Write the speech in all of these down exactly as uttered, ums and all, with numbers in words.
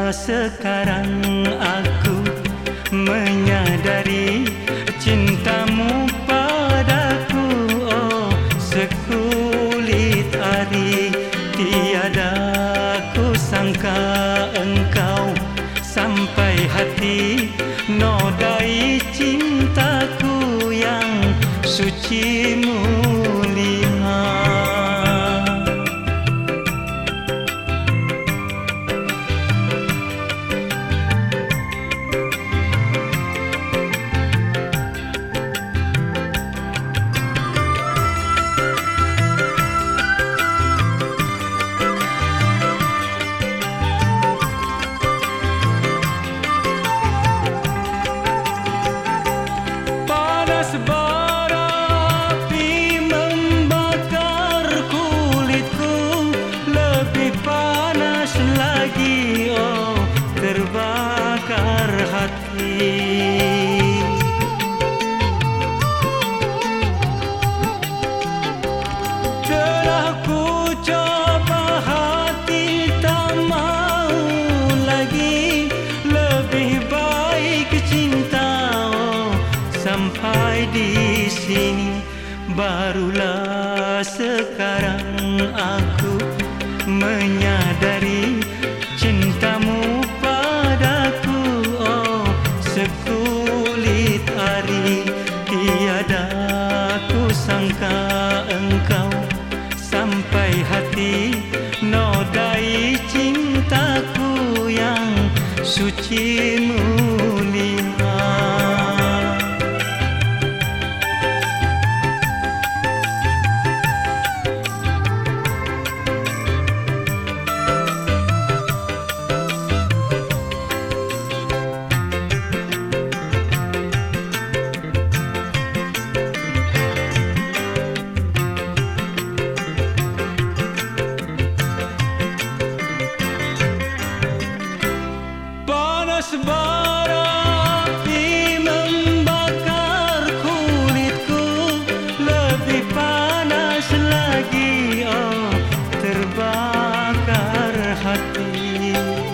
sekarang aku menyadari cintamu padaku, oh sekulit ari. Tiada ku sangka engkau sampai hati nodai cintaku yang suci mulia. Terbakar hati, telah ku coba hati tak mau lagi. Lebih baik cinta, oh sampai di sini. Barulah sekarang aku menyadari cintamu padaku, oh sekulit ari. Tiada ku sangka engkau sampai hati nodai cintaku yang suci mulia. Bara api membakar kulitku, lebih panas lagi, oh terbakar hati.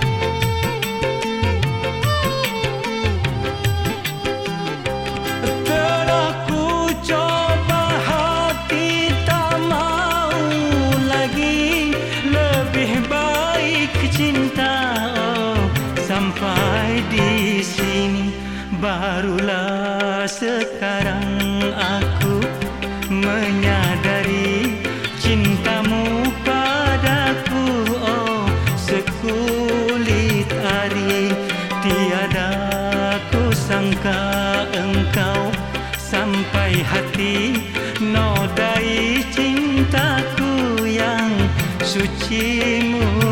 Telah ku coba hati tak mau lagi. Lebih baik cinta, oh sampai di sini. Barulah sekarang aku menyadari cintamu padaku, oh sekulit ari. Tiada ku sangka engkau sampai hati nodai cintaku yang suci mulia.